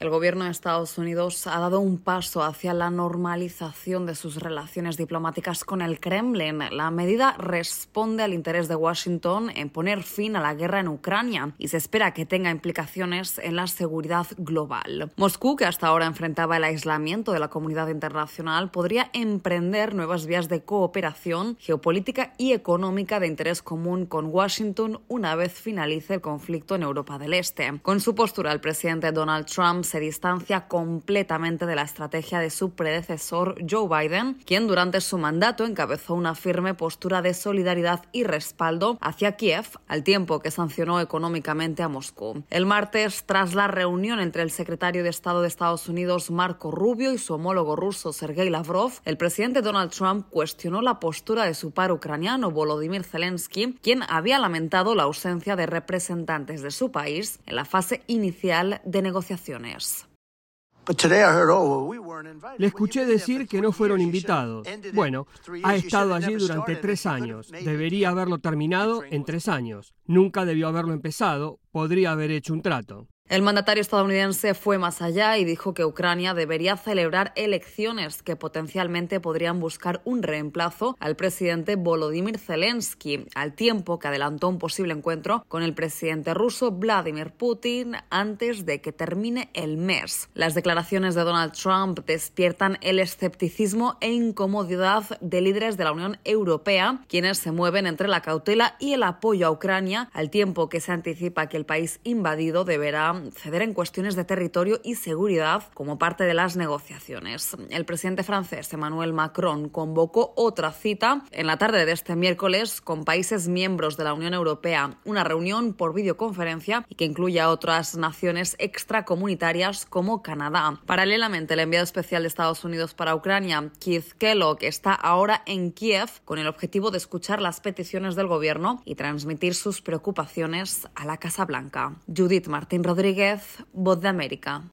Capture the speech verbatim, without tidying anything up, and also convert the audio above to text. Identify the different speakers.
Speaker 1: El gobierno de Estados Unidos ha dado un paso hacia la normalización de sus relaciones diplomáticas con el Kremlin. La medida responde al interés de Washington en poner fin a la guerra en Ucrania y se espera que tenga implicaciones en la seguridad global. Moscú, que hasta ahora enfrentaba el aislamiento de la comunidad internacional, podría emprender nuevas vías de cooperación geopolítica y económica de interés común con Washington una vez finalice el conflicto en Europa del Este. Con su postura, el presidente Donald Trump se distancia completamente de la estrategia de su predecesor Joe Biden, quien durante su mandato encabezó una firme postura de solidaridad y respaldo hacia Kiev, al tiempo que sancionó económicamente a Moscú. El martes, tras la reunión entre el secretario de Estado de Estados Unidos Marco Rubio y su homólogo ruso Sergei Lavrov, el presidente Donald Trump cuestionó la postura de su par ucraniano Volodymyr Zelensky, quien había lamentado la ausencia de representantes de su país en la fase inicial de negociaciones.
Speaker 2: Le escuché decir que no fueron invitados. Bueno, ha estado allí durante tres años. Debería haberlo terminado en tres años. Nunca debió haberlo empezado. Podría haber hecho un trato.
Speaker 1: El mandatario estadounidense fue más allá y dijo que Ucrania debería celebrar elecciones que potencialmente podrían buscar un reemplazo al presidente Volodymyr Zelensky, al tiempo que adelantó un posible encuentro con el presidente ruso Vladimir Putin antes de que termine el mes. Las declaraciones de Donald Trump despiertan el escepticismo e incomodidad de líderes de la Unión Europea, quienes se mueven entre la cautela y el apoyo a Ucrania, al tiempo que se anticipa que el país invadido deberá ceder en cuestiones de territorio y seguridad como parte de las negociaciones. El presidente francés Emmanuel Macron convocó otra cita en la tarde de este miércoles con países miembros de la Unión Europea, una reunión por videoconferencia y que incluye a otras naciones extracomunitarias como Canadá. Paralelamente, el enviado especial de Estados Unidos para Ucrania, Keith Kellogg, está ahora en Kiev con el objetivo de escuchar las peticiones del gobierno y transmitir sus preocupaciones a la Casa Blanca. Judith Martín Rodríguez, Voz de América.